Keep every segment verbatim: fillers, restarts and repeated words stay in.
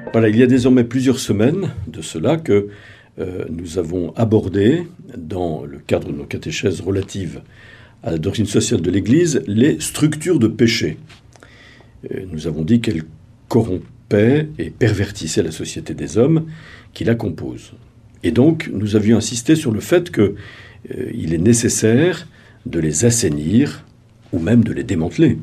Voilà, il y a désormais plusieurs semaines de cela que euh, nous avons abordé, dans le cadre de nos catéchèses relatives à la doctrine sociale de l'Église, les structures de péché. Euh, nous avons dit qu'elles corrompaient et pervertissaient la société des hommes qui la composent. Et donc, nous avions insisté sur le fait qu'il euh, est nécessaire de les assainir ou même de les démanteler.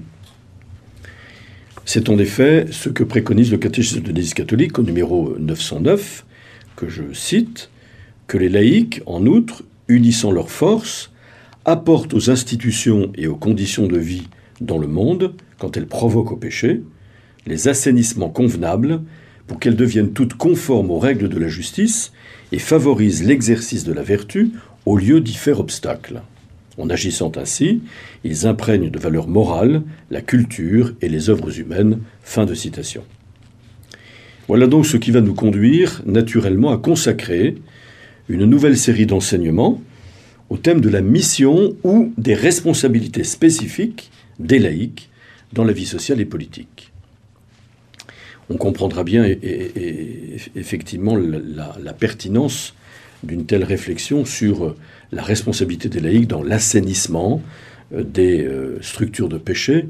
C'est en effet ce que préconise le catéchisme de l'Église catholique au numéro neuf cent neuf, que je cite, que les laïcs, en outre, unissant leurs forces, apportent aux institutions et aux conditions de vie dans le monde, quand elles provoquent au péché, les assainissements convenables pour qu'elles deviennent toutes conformes aux règles de la justice et favorisent l'exercice de la vertu au lieu d'y faire obstacle. En agissant ainsi, ils imprègnent de valeurs morales la culture et les œuvres humaines. Fin de citation. Voilà donc ce qui va nous conduire naturellement à consacrer une nouvelle série d'enseignements au thème de la mission ou des responsabilités spécifiques des laïcs dans la vie sociale et politique. On comprendra bien et, et, et effectivement la, la, la pertinence d'une telle réflexion sur la responsabilité des laïcs dans l'assainissement des structures de péché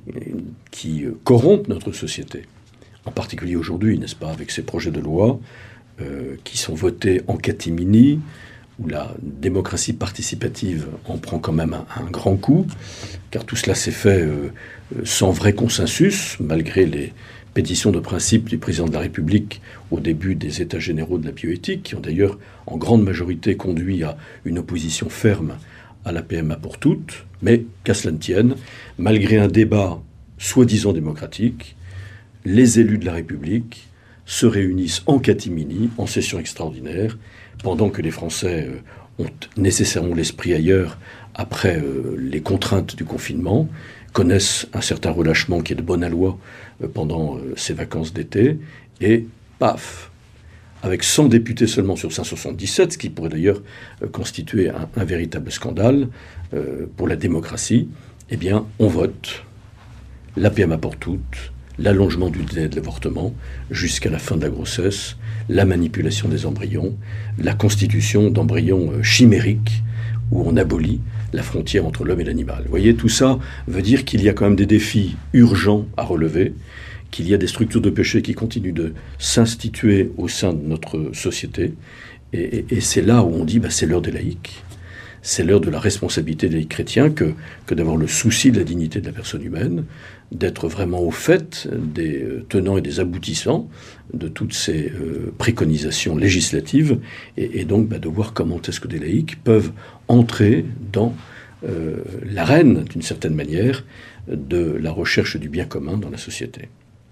qui corrompent notre société. En particulier aujourd'hui, n'est-ce pas, avec ces projets de loi euh, qui sont votés en catimini, où la démocratie participative en prend quand même un, un grand coup, car tout cela s'est fait euh, sans vrai consensus, malgré les pétitions de principe du président de la République au début des États généraux de la bioéthique, qui ont d'ailleurs en grande majorité conduit à une opposition ferme à la P M A pour toutes, mais qu'à cela ne tienne, malgré un débat soi-disant démocratique, les élus de la République se réunissent en catimini, en session extraordinaire, pendant que les Français ont nécessairement l'esprit ailleurs après euh, les contraintes du confinement, connaissent un certain relâchement qui est de bonne aloi euh, pendant euh, ces vacances d'été, et paf, avec cent députés seulement sur cinq cent soixante-dix-sept, ce qui pourrait d'ailleurs euh, constituer un, un véritable scandale euh, pour la démocratie, eh bien, on vote la P M A pour toutes, l'allongement du délai de l'avortement jusqu'à la fin de la grossesse, la manipulation des embryons, la constitution d'embryons chimériques où on abolit la frontière entre l'homme et l'animal. Vous voyez, tout ça veut dire qu'il y a quand même des défis urgents à relever, qu'il y a des structures de péché qui continuent de s'instituer au sein de notre société, et, et, et c'est là où on dit bah, c'est l'heure des laïcs. C'est l'heure de la responsabilité des laïcs chrétiens que, que d'avoir le souci de la dignité de la personne humaine, d'être vraiment au fait des tenants et des aboutissants de toutes ces euh, préconisations législatives, et, et donc bah, de voir comment est-ce que des laïcs peuvent entrer dans euh, l'arène, d'une certaine manière, de la recherche du bien commun dans la société.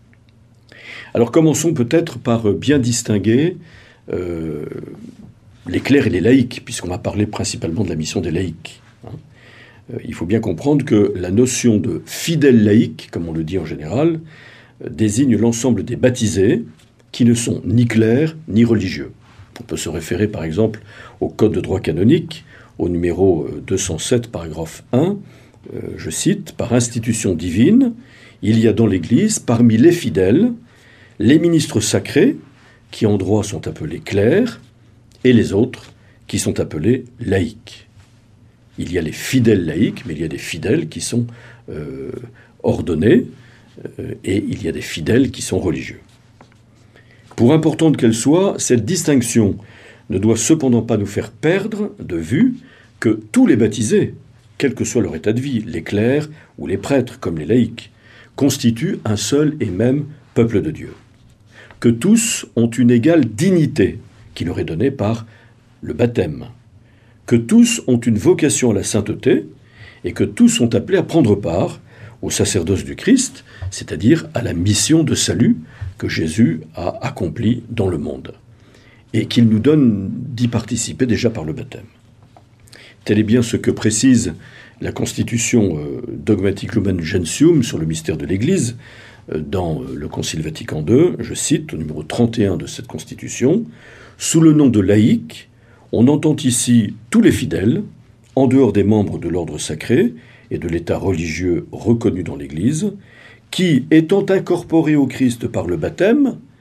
Alors commençons peut-être par bien distinguer euh, les clercs et les laïcs, puisqu'on va parler principalement de la mission des laïcs. Hein. Euh, il faut bien comprendre que la notion de fidèle laïc, comme on le dit en général, euh, désigne l'ensemble des baptisés qui ne sont ni clercs ni religieux. On peut se référer par exemple au Code de droit canonique, au numéro deux cent sept, paragraphe un, euh, je cite, « Par institution divine, il y a dans l'Église, parmi les fidèles, les ministres sacrés, qui en droit sont appelés clercs, et les autres qui sont appelés laïcs. » Il y a les fidèles laïcs, mais il y a des fidèles qui sont euh, ordonnés, euh, et il y a des fidèles qui sont religieux. Pour importante qu'elle soit, cette distinction ne doit cependant pas nous faire perdre de vue que tous les baptisés, quel que soit leur état de vie, les clercs ou les prêtres comme les laïcs, constituent un seul et même peuple de Dieu. Que tous ont une égale dignité qui leur est donnée par le baptême, que tous ont une vocation à la sainteté et que tous sont appelés à prendre part au sacerdoce du Christ, c'est-à-dire à la mission de salut que Jésus a accomplie dans le monde, et qu'il nous donne d'y participer déjà par le baptême. Tel est bien ce que précise la constitution euh, dogmatique Lumen Gentium sur le mystère de l'Église euh, dans le Concile Vatican deux, je cite au numéro trente et un de cette constitution, « Sous le nom de laïc, on entend ici tous les fidèles, en dehors des membres de l'ordre sacré et de l'état religieux reconnu dans l'Église, qui, étant incorporés au Christ par le baptême,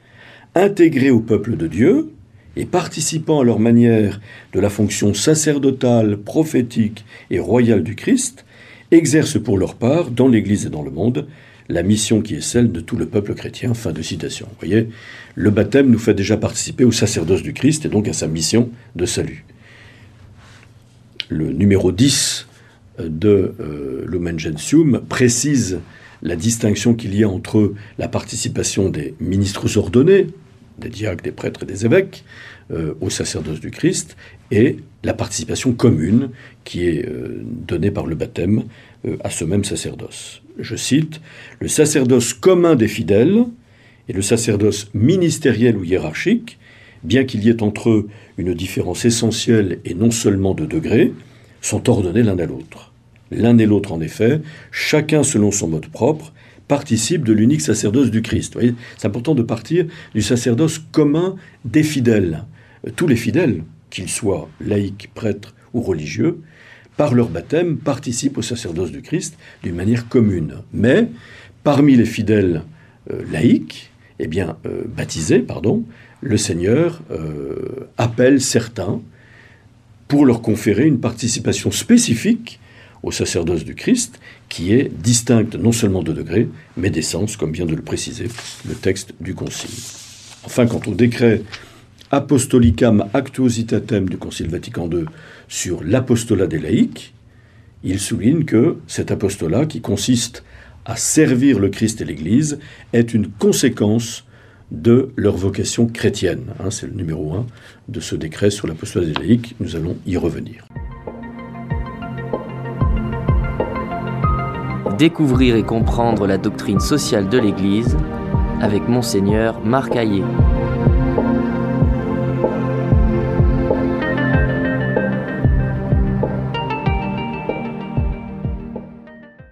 intégrés au peuple de Dieu et participant à leur manière de la fonction sacerdotale, prophétique et royale du Christ, exercent pour leur part, dans l'Église et dans le monde, la mission qui est celle de tout le peuple chrétien. » Fin de citation. Vous voyez, le baptême nous fait déjà participer au sacerdoce du Christ et donc à sa mission de salut. Le numéro dix de euh, Lumen Gentium précise la distinction qu'il y a entre la participation des ministres ordonnés, des diacres, des prêtres et des évêques, euh, au sacerdoce du Christ, et la participation commune qui est euh, donnée par le baptême euh, à ce même sacerdoce. Je cite, « Le sacerdoce commun des fidèles et le sacerdoce ministériel ou hiérarchique, bien qu'il y ait entre eux une différence essentielle et non seulement de degré, sont ordonnés l'un à l'autre. L'un et l'autre, en effet, chacun selon son mode propre, participe de l'unique sacerdoce du Christ. » Vous voyez, c'est important de partir du sacerdoce commun des fidèles. Tous les fidèles, qu'ils soient laïcs, prêtres ou religieux, par leur baptême, participent au sacerdoce du Christ d'une manière commune. Mais, parmi les fidèles euh, laïcs, eh bien, euh, baptisés, pardon, le Seigneur euh, appelle certains pour leur conférer une participation spécifique au sacerdoce du Christ, qui est distincte non seulement de degré, mais d'essence, comme vient de le préciser le texte du Concile. Enfin, quant au décret Apostolicam Actuositatem du Concile Vatican deux sur l'apostolat des laïcs, il souligne que cet apostolat, qui consiste à servir le Christ et l'Église, est une conséquence de leur vocation chrétienne. Hein, c'est le numéro un de ce décret sur l'apostolat des laïcs. Nous allons y revenir. Découvrir et comprendre la doctrine sociale de l'Église avec Monseigneur Marc Hayet.